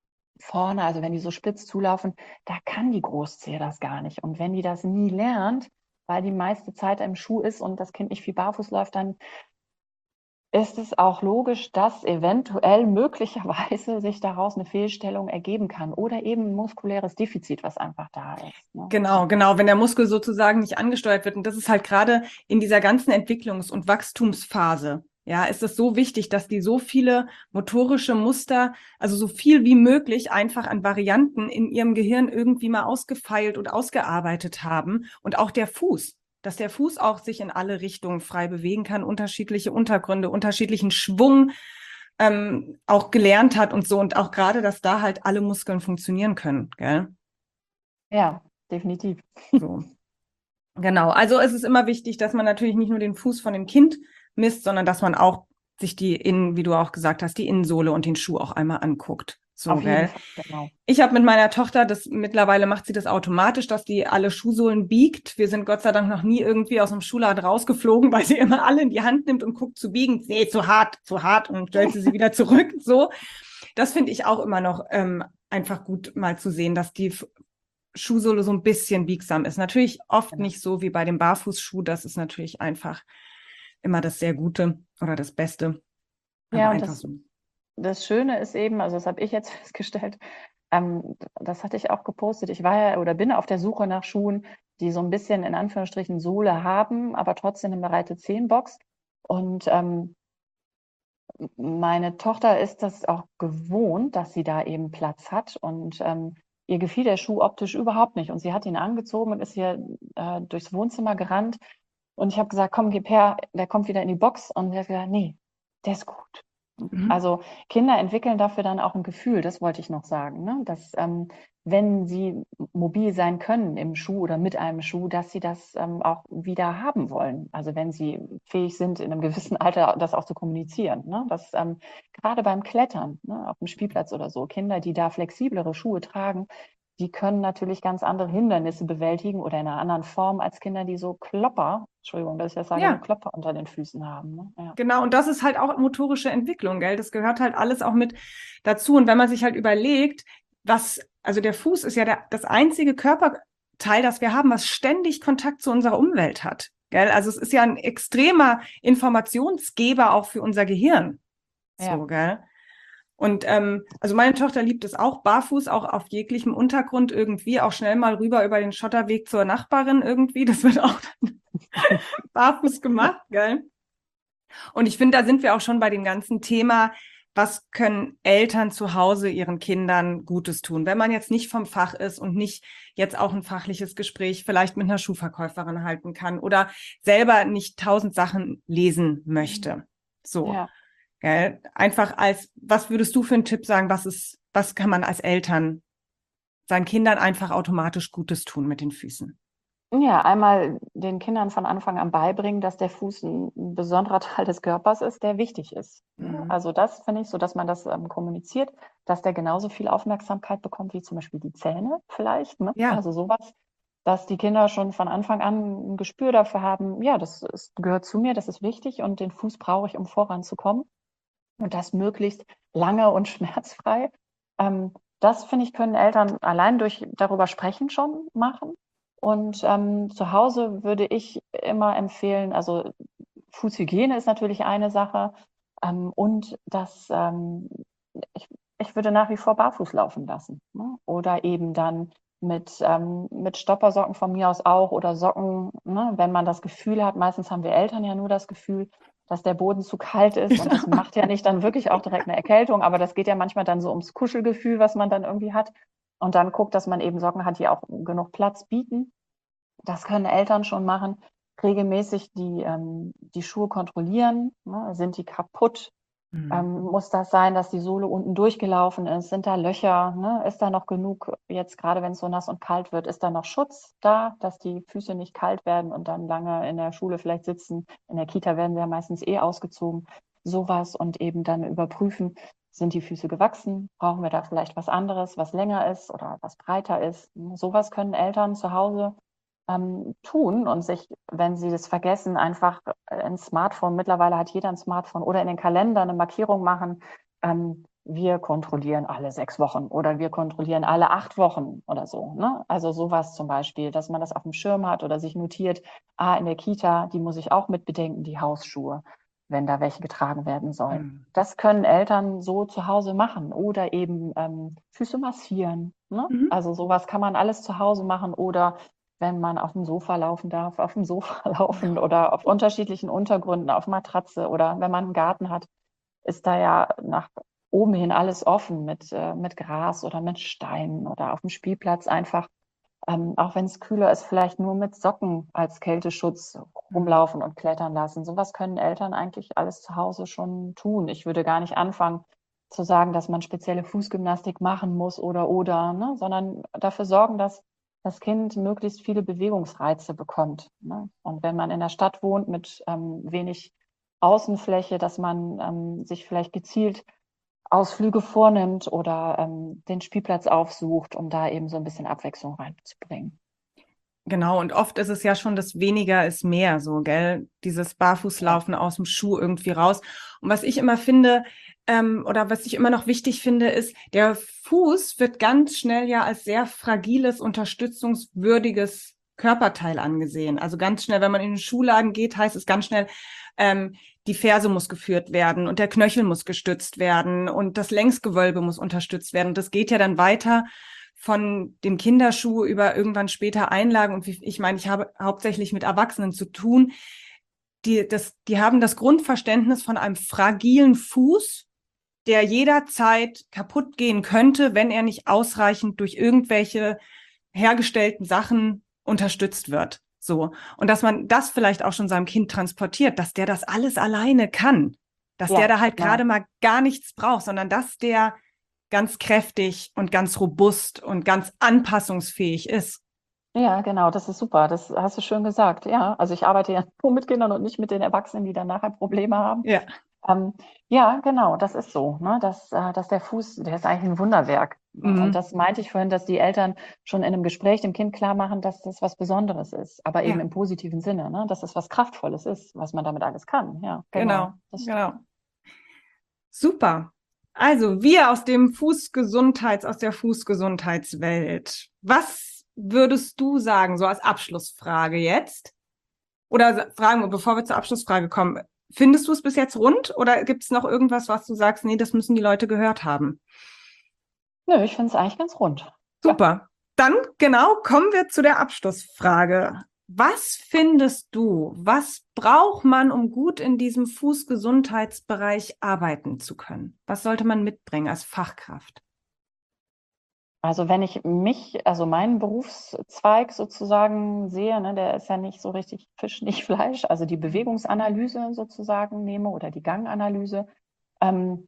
vorne, also wenn die so spitz zulaufen, da kann die Großzehe das gar nicht. Und wenn die das nie lernt, weil die meiste Zeit im Schuh ist und das Kind nicht viel barfuß läuft, dann ist es auch logisch, dass eventuell möglicherweise sich daraus eine Fehlstellung ergeben kann oder eben ein muskuläres Defizit, was einfach da ist. Ne? Genau, genau, wenn der Muskel sozusagen nicht angesteuert wird. Und das ist halt gerade in dieser ganzen Entwicklungs- und Wachstumsphase, ja, ist es so wichtig, dass die so viele motorische Muster, also so viel wie möglich einfach an Varianten in ihrem Gehirn irgendwie mal ausgefeilt und ausgearbeitet haben. Und auch der Fuß, dass der Fuß auch sich in alle Richtungen frei bewegen kann, unterschiedliche Untergründe, unterschiedlichen Schwung ähm, auch gelernt hat und so. Und auch gerade, dass da halt alle Muskeln funktionieren können, gell? Ja, definitiv. So. Genau, also es ist immer wichtig, dass man natürlich nicht nur den Fuß von dem Kind misst, sondern dass man auch sich die Innen, wie du auch gesagt hast, die Innensohle und den Schuh auch einmal anguckt. So, Auf jeden gell? Fall, genau. Ich habe mit meiner Tochter, das mittlerweile macht sie das automatisch, dass die alle Schuhsohlen biegt. Wir sind Gott sei Dank noch nie irgendwie aus dem Schuhladen rausgeflogen, weil sie immer alle in die Hand nimmt und guckt zu biegen. Nee, zu hart, zu hart und stellt sie sie wieder zurück. So, das finde ich auch immer noch ähm, einfach gut mal zu sehen, dass die Schuhsohle so ein bisschen biegsam ist. Natürlich oft Genau. nicht so wie bei dem Barfußschuh. Das ist natürlich einfach immer das sehr Gute oder das Beste. Aber Ja, und einfach das, so. das Schöne ist eben, also das habe ich jetzt festgestellt, ähm, das hatte ich auch gepostet. Ich war ja oder bin auf der Suche nach Schuhen, die so ein bisschen in Anführungsstrichen Sohle haben, aber trotzdem eine breite Zehenbox. Und ähm, meine Tochter ist das auch gewohnt, dass sie da eben Platz hat. Und ähm, ihr gefiel der Schuh optisch überhaupt nicht. Und sie hat ihn angezogen und ist hier äh, durchs Wohnzimmer gerannt. Und ich habe gesagt, komm, gib her, der kommt wieder in die Box. Und sie hat gesagt, nee, der ist gut. Mhm. Also Kinder entwickeln dafür dann auch ein Gefühl, das wollte ich noch sagen, ne? Dass ähm, wenn sie mobil sein können im Schuh oder mit einem Schuh, dass sie das ähm, auch wieder haben wollen. Also wenn sie fähig sind, in einem gewissen Alter das auch zu kommunizieren. Ne? Dass ähm, gerade beim Klettern, ne, auf dem Spielplatz oder so, Kinder, die da flexiblere Schuhe tragen, die können natürlich ganz andere Hindernisse bewältigen oder in einer anderen Form als Kinder, die so Klopper, Entschuldigung, dass ich das sage, so Ja, Klopper unter den Füßen haben. Ne? Ja. genau. Und das ist halt auch motorische Entwicklung, gell? Das gehört halt alles auch mit dazu. Und wenn man sich halt überlegt, was, also der Fuß ist ja der, das einzige Körperteil, das wir haben, was ständig Kontakt zu unserer Umwelt hat. Gell? Also es ist ja ein extremer Informationsgeber auch für unser Gehirn. So, Ja. gell? Und ähm, also meine Tochter liebt es auch, barfuß, auch auf jeglichem Untergrund irgendwie, auch schnell mal rüber über den Schotterweg zur Nachbarin irgendwie. Das wird auch barfuß gemacht, gell? Und ich finde, da sind wir auch schon bei dem ganzen Thema, was können Eltern zu Hause ihren Kindern Gutes tun, wenn man jetzt nicht vom Fach ist und nicht jetzt auch ein fachliches Gespräch vielleicht mit einer Schuhverkäuferin halten kann oder selber nicht tausend Sachen lesen möchte. So, Ja. gell? Einfach als, was würdest du für einen Tipp sagen, was ist, was kann man als Eltern seinen Kindern einfach automatisch Gutes tun mit den Füßen? Ja, einmal den Kindern von Anfang an beibringen, dass der Fuß ein, ein besonderer Teil des Körpers ist, der wichtig ist. Ne? Mhm. Also das finde ich so, dass man das ähm, kommuniziert, dass der genauso viel Aufmerksamkeit bekommt wie zum Beispiel die Zähne vielleicht. Ne? Ja. Also sowas, dass die Kinder schon von Anfang an ein Gespür dafür haben, ja, das ist, gehört zu mir, das ist wichtig und den Fuß brauche ich, um voranzukommen. Und das möglichst lange und schmerzfrei. Ähm, das, finde ich, können Eltern allein durch darüber sprechen schon machen. Und ähm, zu Hause würde ich immer empfehlen, also Fußhygiene ist natürlich eine Sache. Ähm, und das, ähm, ich, ich würde nach wie vor barfuß laufen lassen. Ne? Oder eben dann mit, ähm, mit Stoppersocken von mir aus auch oder Socken, ne? Wenn man das Gefühl hat, meistens haben wir Eltern ja nur das Gefühl, dass der Boden zu kalt ist und das macht ja nicht dann wirklich auch direkt eine Erkältung, aber das geht ja manchmal dann so ums Kuschelgefühl, was man dann irgendwie hat. Und dann guckt, dass man eben Socken hat, die auch genug Platz bieten. Das können Eltern schon machen. Regelmäßig die, ähm, die Schuhe kontrollieren. Ne? Sind die kaputt? Mhm. Ähm, muss das sein, dass die Sohle unten durchgelaufen ist? Sind da Löcher? Ne? Ist da noch genug, jetzt gerade wenn es so nass und kalt wird, ist da noch Schutz da, dass die Füße nicht kalt werden und dann lange in der Schule vielleicht sitzen? In der Kita werden sie ja meistens eh ausgezogen. Sowas und eben dann überprüfen, sind die Füße gewachsen? Brauchen wir da vielleicht was anderes, was länger ist oder was breiter ist? Sowas können Eltern zu Hause ähm, tun und sich, wenn sie das vergessen, einfach ein Smartphone, mittlerweile hat jeder ein Smartphone, oder in den Kalender eine Markierung machen, ähm, wir kontrollieren alle sechs Wochen oder wir kontrollieren alle acht Wochen oder so. Ne? Also sowas zum Beispiel, dass man das auf dem Schirm hat oder sich notiert, ah, in der Kita, die muss ich auch mit bedenken, die Hausschuhe, wenn da welche getragen werden sollen. Mhm. Das können Eltern so zu Hause machen oder eben ähm, Füße massieren. Ne? Mhm. Also sowas kann man alles zu Hause machen oder wenn man auf dem Sofa laufen darf, auf dem Sofa laufen oder auf unterschiedlichen Untergründen, auf Matratze oder wenn man einen Garten hat, ist da ja nach oben hin alles offen mit, äh, mit Gras oder mit Steinen oder auf dem Spielplatz einfach, ähm, auch wenn es kühler ist, vielleicht nur mit Socken als Kälteschutz Mhm. rumlaufen und klettern lassen. Sowas können Eltern eigentlich alles zu Hause schon tun. Ich würde gar nicht anfangen zu sagen, dass man spezielle Fußgymnastik machen muss oder oder, ne? Sondern dafür sorgen, dass das Kind möglichst viele Bewegungsreize bekommt. Ne? Und wenn man in der Stadt wohnt mit ähm, wenig Außenfläche, dass man ähm, sich vielleicht gezielt Ausflüge vornimmt oder ähm, den Spielplatz aufsucht, um da eben so ein bisschen Abwechslung reinzubringen. Genau, und oft ist es ja schon das weniger ist mehr, so, gell? Dieses Ja. Barfußlaufen aus dem Schuh irgendwie raus. Und was ich immer finde, ähm, oder was ich immer noch wichtig finde, ist, der Fuß wird ganz schnell ja als sehr fragiles, unterstützungswürdiges Körperteil angesehen. Also ganz schnell, wenn man in den Schuhladen geht, heißt es ganz schnell, ähm, die Ferse muss geführt werden und der Knöchel muss gestützt werden und das Längsgewölbe muss unterstützt werden. Und das geht ja dann weiter von dem Kinderschuh über irgendwann später Einlagen. Und ich meine, ich habe hauptsächlich mit Erwachsenen zu tun, die, das, die haben das Grundverständnis von einem fragilen Fuß, der jederzeit kaputt gehen könnte, wenn er nicht ausreichend durch irgendwelche hergestellten Sachen unterstützt wird. So. Und dass man das vielleicht auch schon seinem Kind transportiert, dass der das alles alleine kann. dass Ja, der da halt ja. gerade mal gar nichts braucht, sondern dass der ganz kräftig und ganz robust und ganz anpassungsfähig ist. Ja, genau, das ist super. Das hast du schön gesagt. Ja, also ich arbeite ja nur mit Kindern und nicht mit den Erwachsenen, die dann nachher Probleme haben. Ja. Ähm, ja, genau, das ist so, ne? Dass, äh, dass der Fuß, der ist eigentlich ein Wunderwerk. Ne? Und Mhm. das meinte ich vorhin, dass die Eltern schon in einem Gespräch dem Kind klar machen, dass das was Besonderes ist, aber eben Ja, im positiven Sinne, ne? Dass es was Kraftvolles ist, was man damit alles kann. Ja, genau. genau, Das genau. Super. Also wir aus dem Fußgesundheits, aus der Fußgesundheitswelt. Was würdest du sagen, so als Abschlussfrage jetzt? Oder fragen wir, bevor wir zur Abschlussfrage kommen, findest du es bis jetzt rund oder gibt es noch irgendwas, was du sagst, nee, das müssen die Leute gehört haben? Nö, ich finde es eigentlich ganz rund. Ja. Super. Dann genau kommen wir zu der Abschlussfrage. Was findest du, was braucht man, um gut in diesem Fußgesundheitsbereich arbeiten zu können? Was sollte man mitbringen als Fachkraft? Also wenn ich mich, also meinen Berufszweig sozusagen sehe, ne, der ist ja nicht so richtig Fisch, nicht Fleisch, also die Bewegungsanalyse sozusagen nehme oder die Ganganalyse. Ähm,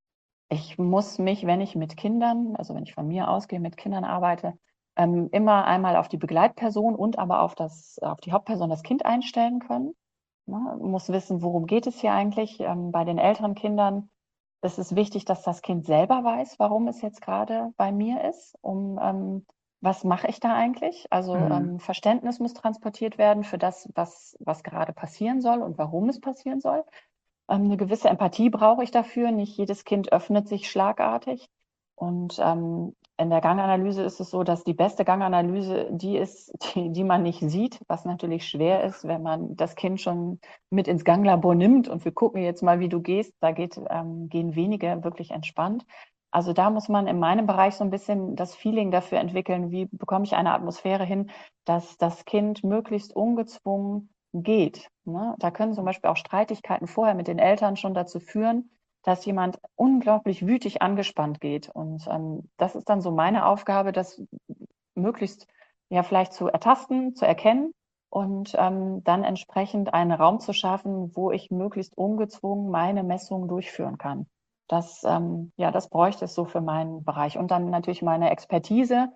ich muss mich, wenn ich mit Kindern, also wenn ich von mir ausgehe, mit Kindern arbeite, ähm, immer einmal auf die Begleitperson und aber auf das, auf die Hauptperson, das Kind einstellen können. Ne? Muss wissen, worum geht es hier eigentlich. Ähm, bei den älteren Kindern ist es wichtig, dass das Kind selber weiß, warum es jetzt gerade bei mir ist, um ähm, was mache ich da eigentlich? Also Mhm. ähm, Verständnis muss transportiert werden für das, was, was gerade passieren soll und warum es passieren soll. Ähm, eine gewisse Empathie brauche ich dafür. Nicht jedes Kind öffnet sich schlagartig. Und ähm, in der Ganganalyse ist es so, dass die beste Ganganalyse die ist, die, die man nicht sieht, was natürlich schwer ist, wenn man das Kind schon mit ins Ganglabor nimmt und wir gucken jetzt mal, wie du gehst. Da geht, ähm, gehen wenige wirklich entspannt. Also da muss man in meinem Bereich so ein bisschen das Feeling dafür entwickeln, wie bekomme ich eine Atmosphäre hin, dass das Kind möglichst ungezwungen geht. Ne? Da können zum Beispiel auch Streitigkeiten vorher mit den Eltern schon dazu führen, dass jemand unglaublich wütig angespannt geht. Und ähm, das ist dann so meine Aufgabe, das möglichst ja vielleicht zu ertasten, zu erkennen und ähm, dann entsprechend einen Raum zu schaffen, wo ich möglichst ungezwungen meine Messungen durchführen kann. Das, ähm, ja, das bräuchte es so für meinen Bereich. Und dann natürlich meine Expertise.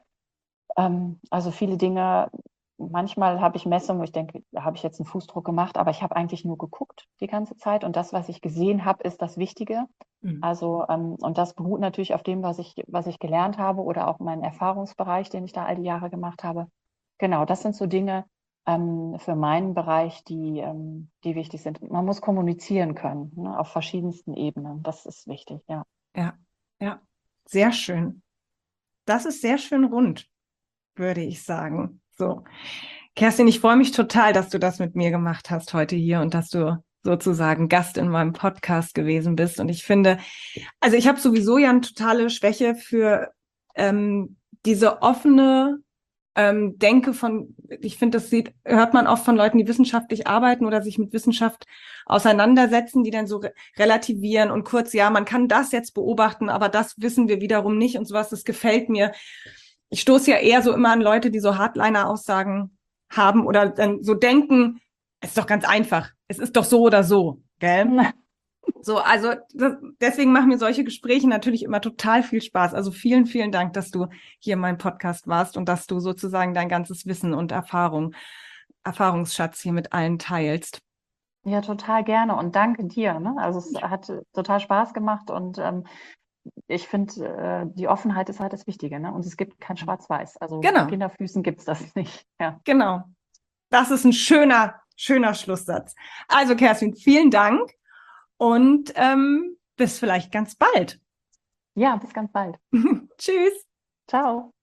Ähm, also viele Dinge, manchmal habe ich Messungen, wo ich denke, da habe ich jetzt einen Fußdruck gemacht, aber ich habe eigentlich nur geguckt die ganze Zeit. Und das, was ich gesehen habe, ist das Wichtige. Mhm. Also, ähm, und das beruht natürlich auf dem, was ich, was ich gelernt habe oder auch meinen Erfahrungsbereich, den ich da all die Jahre gemacht habe. Genau, das sind so Dinge ähm, für meinen Bereich, die, ähm, die wichtig sind. Man muss kommunizieren können, ne, auf verschiedensten Ebenen. Das ist wichtig, ja. Ja, ja, sehr schön. Das ist sehr schön rund, würde ich sagen. So, Kerstin, ich freue mich total, dass du das mit mir gemacht hast heute hier und dass du sozusagen Gast in meinem Podcast gewesen bist. Und ich finde, also ich habe sowieso ja eine totale Schwäche für ähm, diese offene ähm, Denke von, ich finde, das sieht, hört man oft von Leuten, die wissenschaftlich arbeiten oder sich mit Wissenschaft auseinandersetzen, die dann so re relativieren und kurz, ja, man kann das jetzt beobachten, aber das wissen wir wiederum nicht und sowas, das gefällt mir. Ich stoße ja eher so immer an Leute, die so Hardliner-Aussagen haben oder dann so denken, es ist doch ganz einfach, es ist doch so oder so, gell? So, also das, deswegen machen mir solche Gespräche natürlich immer total viel Spaß. Also vielen, vielen Dank, dass du hier in meinem Podcast warst und dass du sozusagen dein ganzes Wissen und Erfahrung, Erfahrungsschatz hier mit allen teilst. Ja, total gerne und danke dir. Ne? Also es hat total Spaß gemacht und ähm, ich finde, äh, die Offenheit ist halt das Wichtige. Ne? Und es gibt kein Schwarz-Weiß. Also auf Genau, Kinderfüßen gibt es das nicht. Ja. genau. Das ist ein schöner, schöner Schlusssatz. Also Kerstin, vielen Dank und ähm, bis vielleicht ganz bald. Ja, bis ganz bald. Tschüss. Ciao.